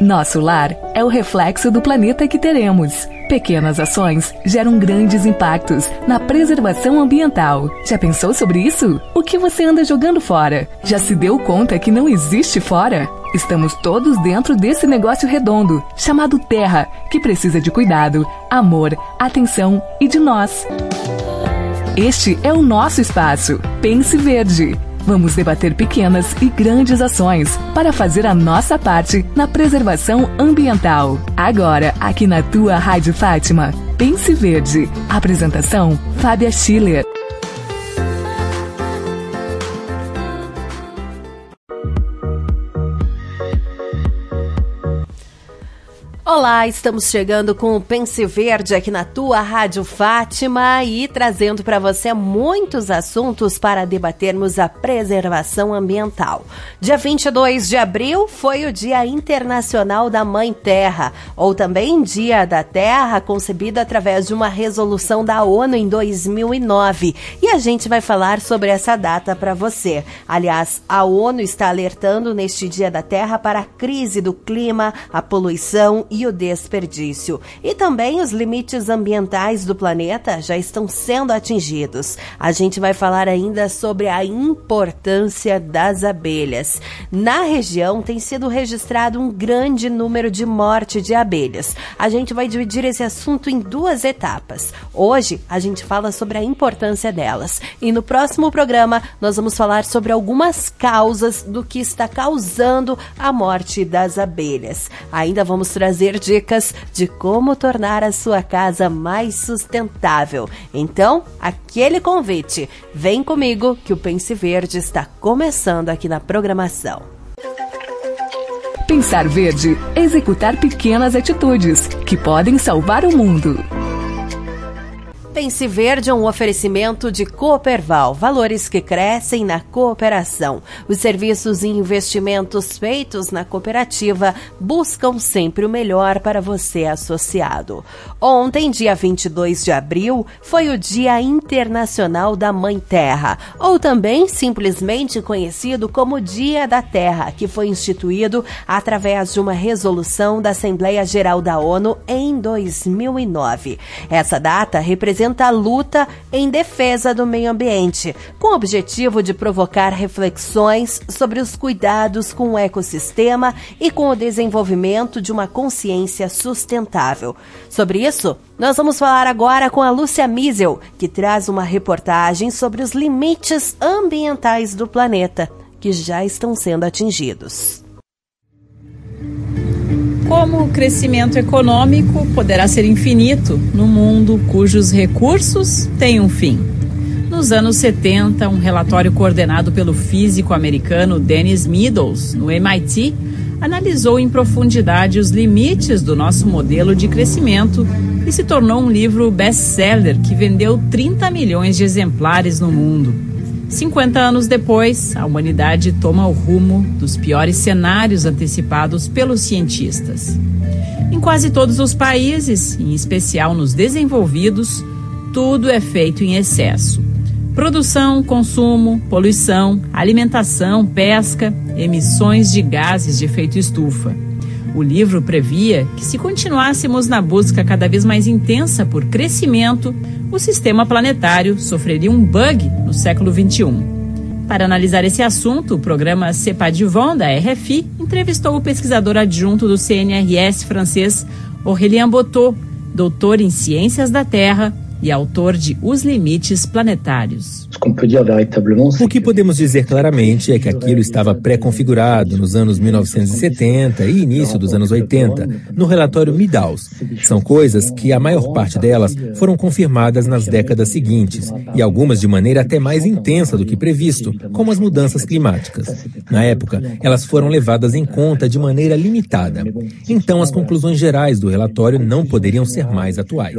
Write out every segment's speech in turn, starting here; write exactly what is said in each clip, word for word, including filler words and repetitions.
Nosso lar é o reflexo do planeta que teremos. Pequenas ações geram grandes impactos na preservação ambiental. Já pensou sobre isso? O que você anda jogando fora? Já se deu conta que não existe fora? Estamos todos dentro desse negócio redondo, chamado Terra, que precisa de cuidado, amor, atenção e de nós. Este é o nosso espaço. Pense Verde. Vamos debater pequenas e grandes ações para fazer a nossa parte na preservação ambiental. Agora, aqui na tua Rádio Fátima, Pense Verde. Apresentação, Fábia Schiller. Olá, estamos chegando com o Pense Verde aqui na tua Rádio Fátima e trazendo para você muitos assuntos para debatermos a preservação ambiental. Dia vinte e dois de abril foi o Dia Internacional da Mãe Terra, ou também Dia da Terra, concebido através de uma resolução da ONU em dois mil e nove. E a gente vai falar sobre essa data para você. Aliás, a ONU está alertando neste Dia da Terra para a crise do clima, a poluição e o desperdício. E também os limites ambientais do planeta já estão sendo atingidos. A gente vai falar ainda sobre a importância das abelhas. Na região tem sido registrado um grande número de morte de abelhas. A gente vai dividir esse assunto em duas etapas. Hoje a gente fala sobre a importância delas. E no próximo programa nós vamos falar sobre algumas causas do que está causando a morte das abelhas. Ainda vamos trazer dicas de como tornar a sua casa mais sustentável. Então, aquele convite, vem comigo que o Pense Verde está começando aqui na programação. Pensar verde, executar pequenas atitudes que podem salvar o mundo. Pense Verde é um oferecimento de Cooperval, valores que crescem na cooperação. Os serviços e investimentos feitos na cooperativa buscam sempre o melhor para você, associado. Ontem, dia vinte e dois de abril, foi o Dia Internacional da Mãe Terra, ou também simplesmente conhecido como Dia da Terra, que foi instituído através de uma resolução da Assembleia Geral da ONU em dois mil e nove. Essa data representa a luta em defesa do meio ambiente, com o objetivo de provocar reflexões sobre os cuidados com o ecossistema e com o desenvolvimento de uma consciência sustentável. Sobre isso, nós vamos falar agora com a Lúcia Miesel, que traz uma reportagem sobre os limites ambientais do planeta, que já estão sendo atingidos. Como o crescimento econômico poderá ser infinito num mundo cujos recursos têm um fim? Nos anos setenta, um relatório coordenado pelo físico americano Dennis Meadows, no M I T, analisou em profundidade os limites do nosso modelo de crescimento e se tornou um livro best-seller que vendeu trinta milhões de exemplares no mundo. cinquenta anos depois, a humanidade toma o rumo dos piores cenários antecipados pelos cientistas. Em quase todos os países, em especial nos desenvolvidos, tudo é feito em excesso. Produção, consumo, poluição, alimentação, pesca, emissões de gases de efeito estufa. O livro previa que, se continuássemos na busca cada vez mais intensa por crescimento, o sistema planetário sofreria um bug no século vinte e um. Para analisar esse assunto, o programa C'est pas du vent, da R F I, entrevistou o pesquisador adjunto do C N R S francês, Aurélien Bottot, doutor em Ciências da Terra e autor de Os Limites Planetários. O que podemos dizer claramente é que aquilo estava pré-configurado nos anos mil novecentos e setenta e início dos anos oitenta, no relatório Meadows. São coisas que a maior parte delas foram confirmadas nas décadas seguintes, e algumas de maneira até mais intensa do que previsto, como as mudanças climáticas. Na época, elas foram levadas em conta de maneira limitada. Então, as conclusões gerais do relatório não poderiam ser mais atuais.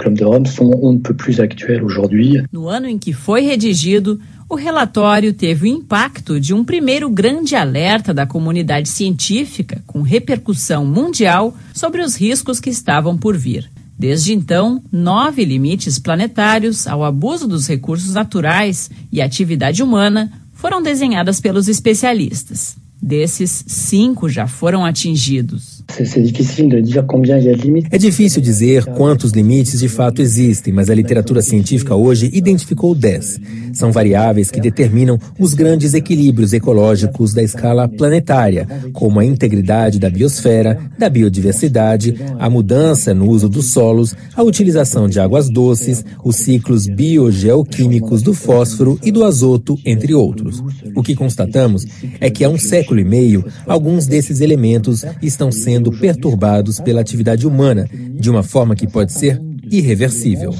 No ano em que foi redigido, o relatório teve o impacto de um primeiro grande alerta da comunidade científica com repercussão mundial sobre os riscos que estavam por vir. Desde então, nove limites planetários ao abuso dos recursos naturais e atividade humana foram desenhadas pelos especialistas. Desses, cinco já foram atingidos. É difícil dizer quantos limites de fato existem, mas a literatura científica hoje identificou dez. São variáveis que determinam os grandes equilíbrios ecológicos da escala planetária, como a integridade da biosfera, da biodiversidade, a mudança no uso dos solos, a utilização de águas doces, os ciclos biogeoquímicos do fósforo e do azoto, entre outros. O que constatamos é que há um século e meio, alguns desses elementos estão sendo perturbados pela atividade humana, de uma forma que pode ser irreversível.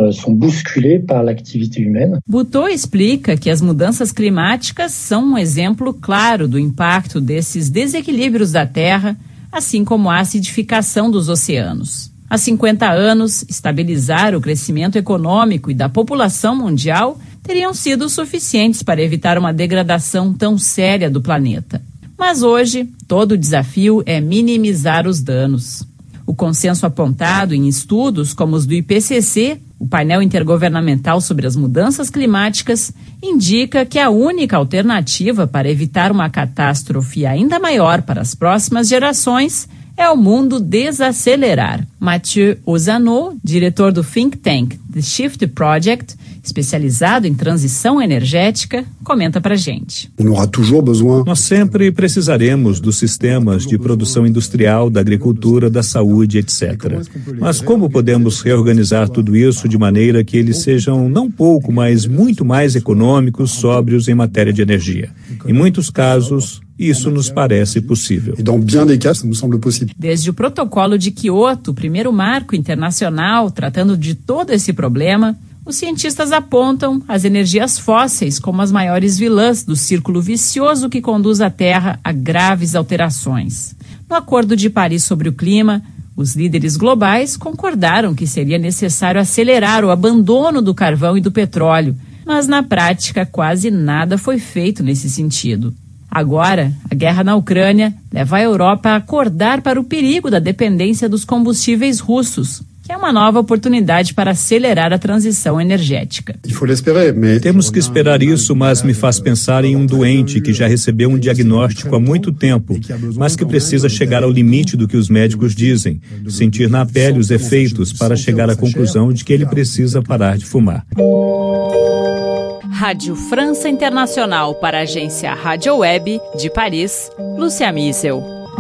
Buteau explica que as mudanças climáticas são um exemplo claro do impacto desses desequilíbrios da Terra, assim como a acidificação dos oceanos. Há cinquenta anos, estabilizar o crescimento econômico e da população mundial teriam sido suficientes para evitar uma degradação tão séria do planeta. Mas hoje, todo o desafio é minimizar os danos. O consenso apontado em estudos como os do I P C C, o painel intergovernamental sobre as mudanças climáticas, indica que a única alternativa para evitar uma catástrofe ainda maior para as próximas gerações é o mundo desacelerar. Mathieu Ozanneau, diretor do think tank The Shift Project, especializado em transição energética, comenta pra gente. Nós sempre precisaremos dos sistemas de produção industrial, da agricultura, da saúde, etcétera. Mas como podemos reorganizar tudo isso de maneira que eles sejam não pouco, mas muito mais econômicos, sóbrios em matéria de energia? Em muitos casos, isso nos parece possível. Desde o Protocolo de Quioto, o primeiro marco internacional tratando de todo esse problema, os cientistas apontam as energias fósseis como as maiores vilãs do círculo vicioso que conduz a Terra a graves alterações. No Acordo de Paris sobre o Clima, os líderes globais concordaram que seria necessário acelerar o abandono do carvão e do petróleo, mas na prática quase nada foi feito nesse sentido. Agora, a guerra na Ucrânia leva a Europa a acordar para o perigo da dependência dos combustíveis russos, que é uma nova oportunidade para acelerar a transição energética. Temos que esperar isso, mas me faz pensar em um doente que já recebeu um diagnóstico há muito tempo, mas que precisa chegar ao limite do que os médicos dizem, sentir na pele os efeitos para chegar à conclusão de que ele precisa parar de fumar. Rádio França Internacional para a agência Rádio Web de Paris, Lúcia Missel.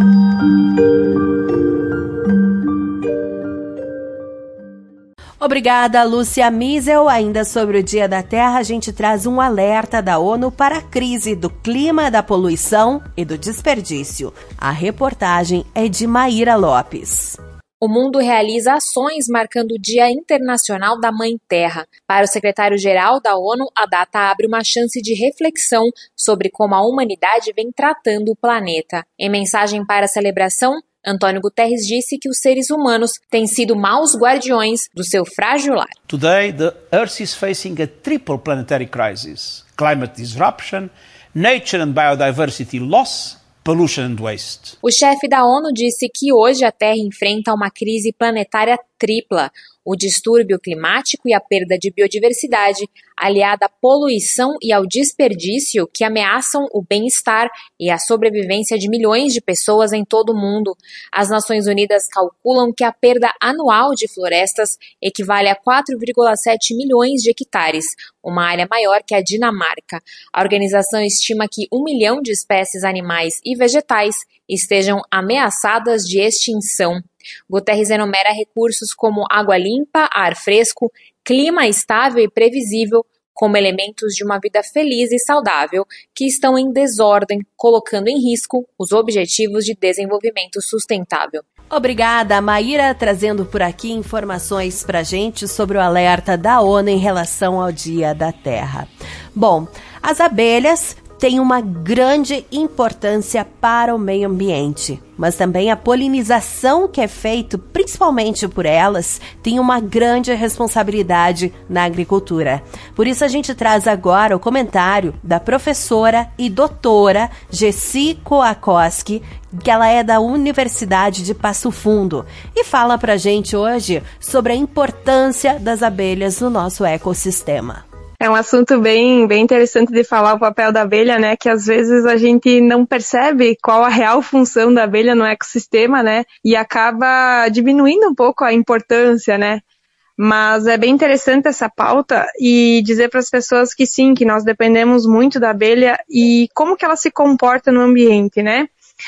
Obrigada, Lúcia Missel. Ainda sobre o Dia da Terra, a gente traz um alerta da ONU para a crise do clima, da poluição e do desperdício. A reportagem é de Maíra Lopes. O mundo realiza ações marcando o Dia Internacional da Mãe Terra. Para o secretário-geral da ONU, a data abre uma chance de reflexão sobre como a humanidade vem tratando o planeta. Em mensagem para a celebração, Antônio Guterres disse que os seres humanos têm sido maus guardiões do seu frágil lar. Today, the Earth is facing a triple planetary crisis: climate disruption, nature and biodiversity loss, pollution and waste. O chefe da ONU disse que hoje a Terra enfrenta uma crise planetária tripla: o distúrbio climático e a perda de biodiversidade, aliada à poluição e ao desperdício que ameaçam o bem-estar e a sobrevivência de milhões de pessoas em todo o mundo. As Nações Unidas calculam que a perda anual de florestas equivale a quatro vírgula sete milhões de hectares, uma área maior que a Dinamarca. A organização estima que um milhão de espécies animais e vegetais estejam ameaçadas de extinção. Guterres enumera recursos como água limpa, ar fresco, clima estável e previsível como elementos de uma vida feliz e saudável que estão em desordem, colocando em risco os objetivos de desenvolvimento sustentável. Obrigada, Maíra, trazendo por aqui informações pra gente sobre o alerta da ONU em relação ao Dia da Terra. Bom, as abelhas tem uma grande importância para o meio ambiente, mas também a polinização que é feita principalmente por elas tem uma grande responsabilidade na agricultura. Por isso a gente traz agora o comentário da professora e doutora Jessi Koakowski, que ela é da Universidade de Passo Fundo, e fala pra gente hoje sobre a importância das abelhas no nosso ecossistema. É um assunto bem, bem interessante de falar, o papel da abelha, né, que às vezes a gente não percebe qual a real função da abelha no ecossistema, né, e acaba diminuindo um pouco a importância, né. Mas é bem interessante essa pauta e dizer para as pessoas que sim, que nós dependemos muito da abelha e como que ela se comporta no ambiente, né?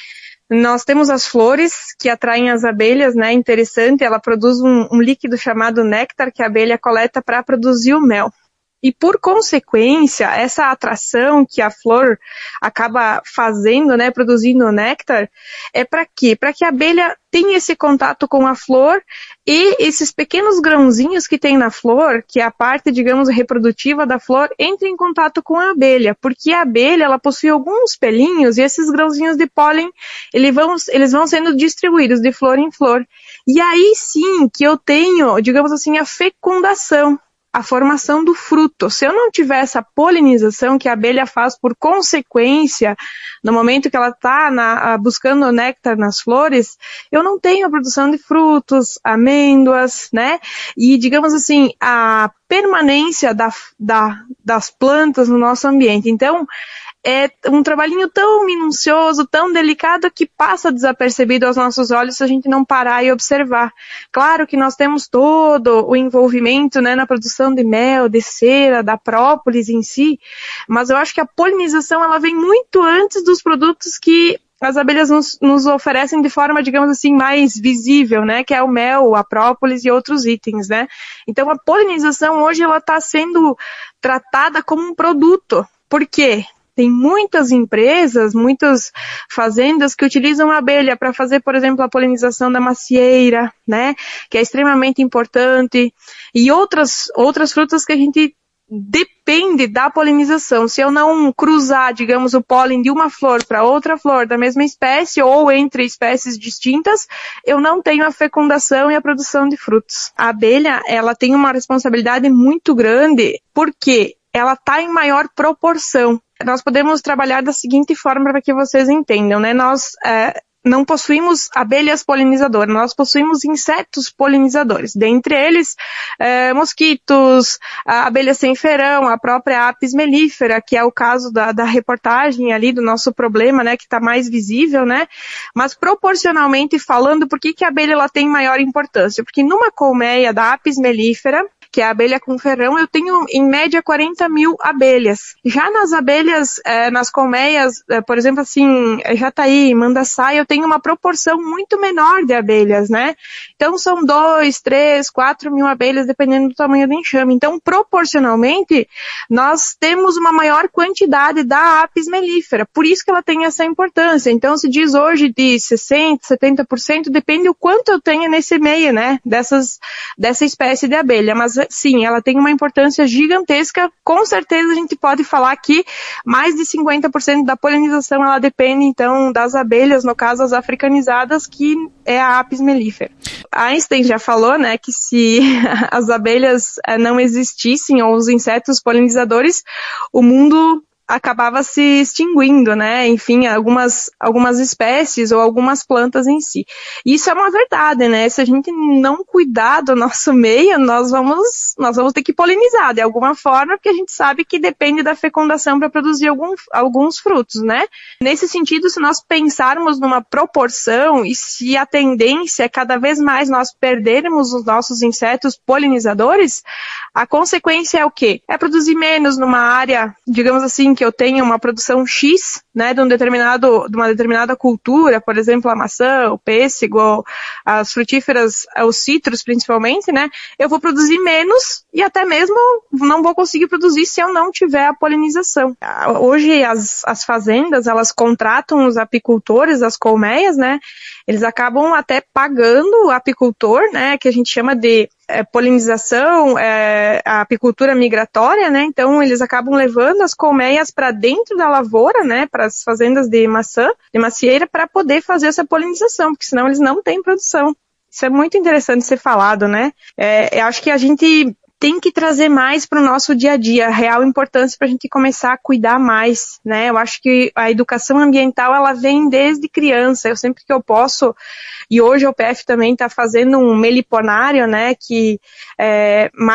Nós temos as flores que atraem as abelhas, né? Interessante, ela produz um, um líquido chamado néctar que a abelha coleta para produzir o mel. E por consequência, essa atração que a flor acaba fazendo, né, produzindo o néctar, é para quê? Para que a abelha tenha esse contato com a flor e esses pequenos grãozinhos que tem na flor, que é a parte, digamos, reprodutiva da flor, entre em contato com a abelha, porque a abelha, ela possui alguns pelinhos e esses grãozinhos de pólen, eles vão, eles vão sendo distribuídos de flor em flor. E aí sim que eu tenho, digamos assim, a fecundação, a formação do fruto. Se eu não tiver essa polinização que a abelha faz por consequência, no momento que ela está buscando o néctar nas flores, eu não tenho a produção de frutos, amêndoas, né? E, digamos assim, a permanência da, da, das plantas no nosso ambiente. Então, é um trabalhinho tão minucioso, tão delicado, que passa desapercebido aos nossos olhos se a gente não parar e observar. Claro que nós temos todo o envolvimento, né, na produção de mel, de cera, da própolis em si, mas eu acho que a polinização ela vem muito antes dos produtos que as abelhas nos, nos oferecem de forma, digamos assim, mais visível, né, que é o mel, a própolis e outros itens, né. Então a polinização hoje ela está sendo tratada como um produto. Por quê? Tem muitas empresas, muitas fazendas que utilizam a abelha para fazer, por exemplo, a polinização da macieira, né, que é extremamente importante, e outras, outras frutas que a gente depende da polinização. Se eu não cruzar, digamos, o pólen de uma flor para outra flor da mesma espécie ou entre espécies distintas, eu não tenho a fecundação e a produção de frutos. A abelha, ela tem uma responsabilidade muito grande, porque ela está em maior proporção. Nós podemos trabalhar da seguinte forma para que vocês entendam, né? Nós é, não possuímos abelhas polinizadoras, nós possuímos insetos polinizadores. Dentre eles, é, mosquitos, a abelha sem ferão, a própria apis mellifera, que é o caso da, da reportagem ali do nosso problema, né? Que está mais visível, né? Mas proporcionalmente falando, por que, que a abelha ela tem maior importância? Porque numa colmeia da apis mellifera, que é a abelha com ferrão, eu tenho em média quarenta mil abelhas. Já nas abelhas, eh, nas colmeias, eh, por exemplo assim, jataí, mandaçaí, eu tenho uma proporção muito menor de abelhas, né? Então são dois, três, quatro mil abelhas, dependendo do tamanho do enxame. Então, proporcionalmente, nós temos uma maior quantidade da apis mellifera, por isso que ela tem essa importância. Então, se diz hoje de sessenta, setenta por cento, depende o quanto eu tenho nesse meio, né? Dessas, dessa espécie de abelha, mas sim, ela tem uma importância gigantesca. Com certeza a gente pode falar que mais de cinquenta por cento da polinização ela depende então das abelhas, no caso as africanizadas, que é a apis mellifera. Einstein já falou, né, que se as abelhas não existissem, ou os insetos polinizadores, o mundo acabava se extinguindo, né, enfim, algumas, algumas espécies ou algumas plantas em si. Isso é uma verdade, né, se a gente não cuidar do nosso meio, nós vamos, nós vamos ter que polinizar de alguma forma, porque a gente sabe que depende da fecundação para produzir algum, alguns frutos, né. Nesse sentido, se nós pensarmos numa proporção e se a tendência é cada vez mais nós perdermos os nossos insetos polinizadores, a consequência é o quê? É produzir menos numa área, digamos assim, que eu tenho uma produção X, né, de um determinado, de uma determinada cultura, por exemplo, a maçã, o pêssego, as frutíferas, os citros principalmente, né, eu vou produzir menos e até mesmo não vou conseguir produzir se eu não tiver a polinização. Hoje as, as fazendas, elas contratam os apicultores, as colmeias, né, eles acabam até pagando o apicultor, né, que a gente chama de é, polinização, é, a apicultura migratória, né, então eles acabam levando as colmeias para dentro da lavoura, né, para as fazendas de maçã, de macieira, para poder fazer essa polinização, porque senão eles não têm produção. Isso é muito interessante ser falado, né, é, eu acho que a gente tem que trazer mais para o nosso dia a dia, a real importância para a gente começar a cuidar mais, né? Eu acho que a educação ambiental, ela vem desde criança. Eu sempre que eu posso, e hoje a U P F também está fazendo um meliponário, né? Que é mais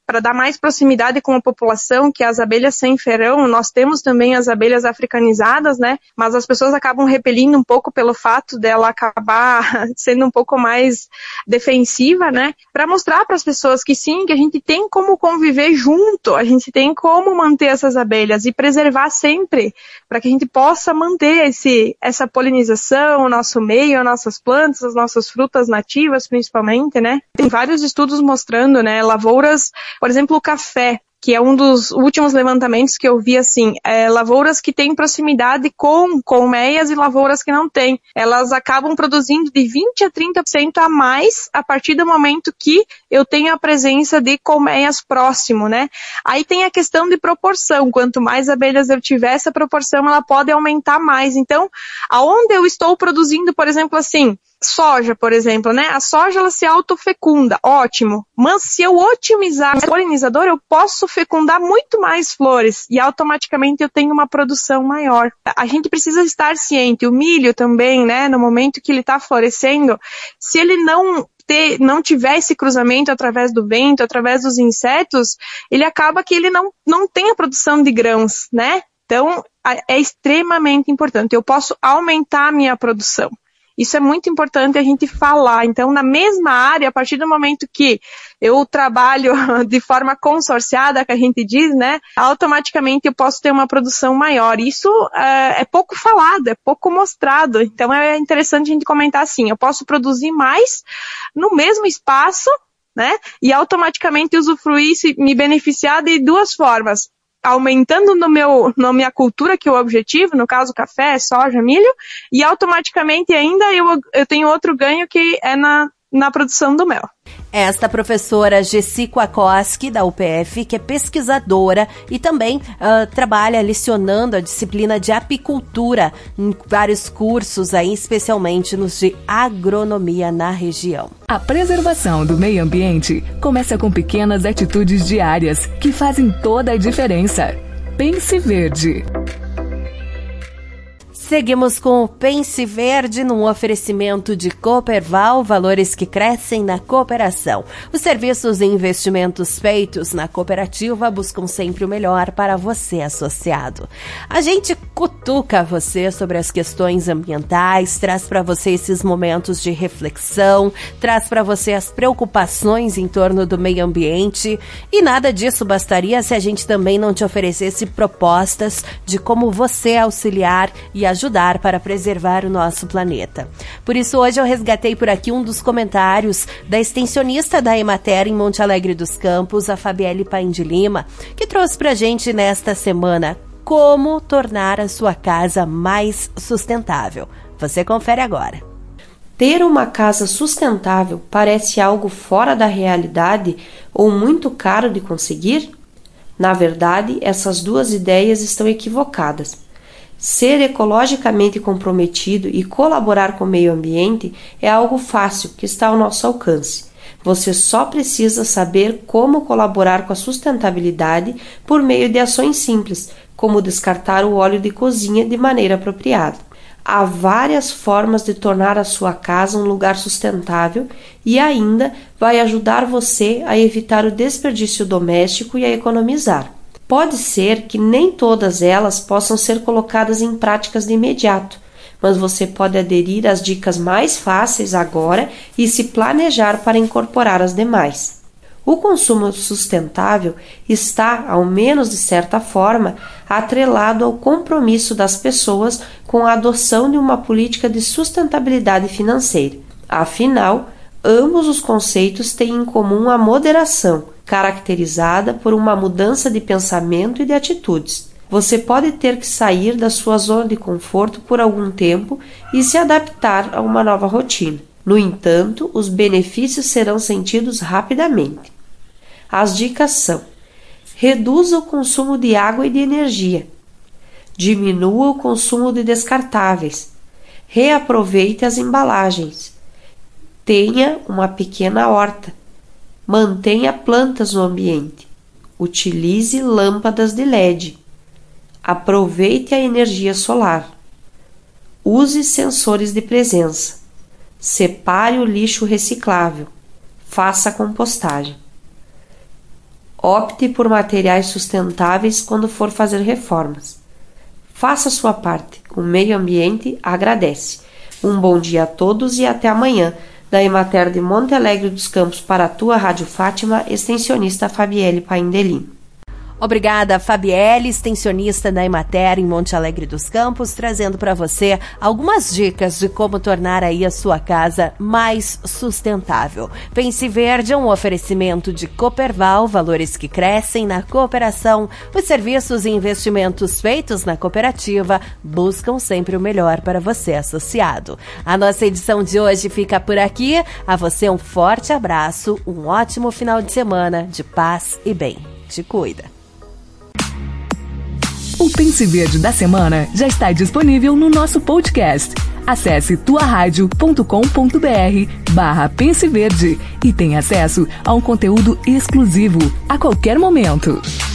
para dar mais proximidade com a população, que as abelhas sem ferão, nós temos também as abelhas africanizadas, né? Mas as pessoas acabam repelindo um pouco pelo fato dela acabar sendo um pouco mais defensiva, né? Para mostrar para as pessoas que sim, que a gente tem como conviver junto, a gente tem como manter essas abelhas e preservar sempre, para que a gente possa manter esse, essa polinização, o nosso meio, as nossas plantas, as nossas frutas nativas, principalmente, né? Tem vários estudos mostrando, né, lavouras, por exemplo, o café, que é um dos últimos levantamentos que eu vi, assim, é, lavouras que têm proximidade com colmeias e lavouras que não têm. Elas acabam produzindo de vinte a trinta por cento a mais a partir do momento que eu tenho a presença de colmeias próximo, né? Aí tem a questão de proporção. Quanto mais abelhas eu tiver, essa proporção ela pode aumentar mais. Então, aonde eu estou produzindo, por exemplo, assim, soja, por exemplo, né? A soja, ela se autofecunda, ótimo. Mas se eu otimizar o polinizador, eu posso fecundar muito mais flores e automaticamente eu tenho uma produção maior. A gente precisa estar ciente. O milho também, né? No momento que ele está florescendo, se ele não ter, não tiver esse cruzamento através do vento, através dos insetos, ele acaba que ele não, não tem a produção de grãos, né? Então, é extremamente importante. Eu posso aumentar a minha produção. Isso é muito importante a gente falar. Então, na mesma área, a partir do momento que eu trabalho de forma consorciada, que a gente diz, né, automaticamente eu posso ter uma produção maior. Isso é, é pouco falado, é pouco mostrado. Então, é interessante a gente comentar assim, eu posso produzir mais no mesmo espaço, né, e automaticamente usufruir e me beneficiar de duas formas. Aumentando no meu, na minha cultura, que é o objetivo, no caso café, soja, milho, e automaticamente ainda eu, eu tenho outro ganho que é na, na produção do mel. Esta professora Gessi Kwiatkowski, da U P F, que é pesquisadora e também uh, trabalha lecionando a disciplina de apicultura em vários cursos, aí, especialmente nos de agronomia na região. A preservação do meio ambiente começa com pequenas atitudes diárias que fazem toda a diferença. Pense Verde. Seguimos com o Pense Verde num oferecimento de Cooperval, valores que crescem na cooperação. Os serviços e investimentos feitos na cooperativa buscam sempre o melhor para você, associado. A gente cutuca você sobre as questões ambientais, traz para você esses momentos de reflexão, traz para você as preocupações em torno do meio ambiente, e nada disso bastaria se a gente também não te oferecesse propostas de como você auxiliar e ajudar ajudar para preservar o nosso planeta. Por isso, hoje eu resgatei por aqui um dos comentários da extensionista da Emater em Monte Alegre dos Campos, a Fabielle Paim de Lima, que trouxe para a gente nesta semana como tornar a sua casa mais sustentável. Você confere agora. Ter uma casa sustentável parece algo fora da realidade ou muito caro de conseguir? Na verdade, essas duas ideias estão equivocadas. Ser ecologicamente comprometido e colaborar com o meio ambiente é algo fácil que está ao nosso alcance. Você só precisa saber como colaborar com a sustentabilidade por meio de ações simples, como descartar o óleo de cozinha de maneira apropriada. Há várias formas de tornar a sua casa um lugar sustentável e ainda vai ajudar você a evitar o desperdício doméstico e a economizar. Pode ser que nem todas elas possam ser colocadas em práticas de imediato, mas você pode aderir às dicas mais fáceis agora e se planejar para incorporar as demais. O consumo sustentável está, ao menos de certa forma, atrelado ao compromisso das pessoas com a adoção de uma política de sustentabilidade financeira. Afinal, ambos os conceitos têm em comum a moderação, caracterizada por uma mudança de pensamento e de atitudes. Você pode ter que sair da sua zona de conforto por algum tempo e se adaptar a uma nova rotina. No entanto, os benefícios serão sentidos rapidamente. As dicas são: reduza o consumo de água e de energia, diminua o consumo de descartáveis, reaproveite as embalagens, tenha uma pequena horta, mantenha plantas no ambiente, utilize lâmpadas de L E D, aproveite a energia solar, use sensores de presença, separe o lixo reciclável, faça compostagem. Opte por materiais sustentáveis quando for fazer reformas. Faça sua parte. O meio ambiente agradece. Um bom dia a todos e até amanhã. Da Emater de Monte Alegre dos Campos para a tua Rádio Fátima, extensionista Fabielle Paindelin. Obrigada, Fabielle, extensionista da Emater em Monte Alegre dos Campos, trazendo para você algumas dicas de como tornar aí a sua casa mais sustentável. Pense Verde é um oferecimento de Cooperval, valores que crescem na cooperação. Os serviços e investimentos feitos na cooperativa buscam sempre o melhor para você, associado. A nossa edição de hoje fica por aqui. A você um forte abraço, um ótimo final de semana de paz e bem. Te cuida. O Pense Verde da semana já está disponível no nosso podcast. Acesse tuaradio.com.br barra Pense Verde e tenha acesso a um conteúdo exclusivo a qualquer momento.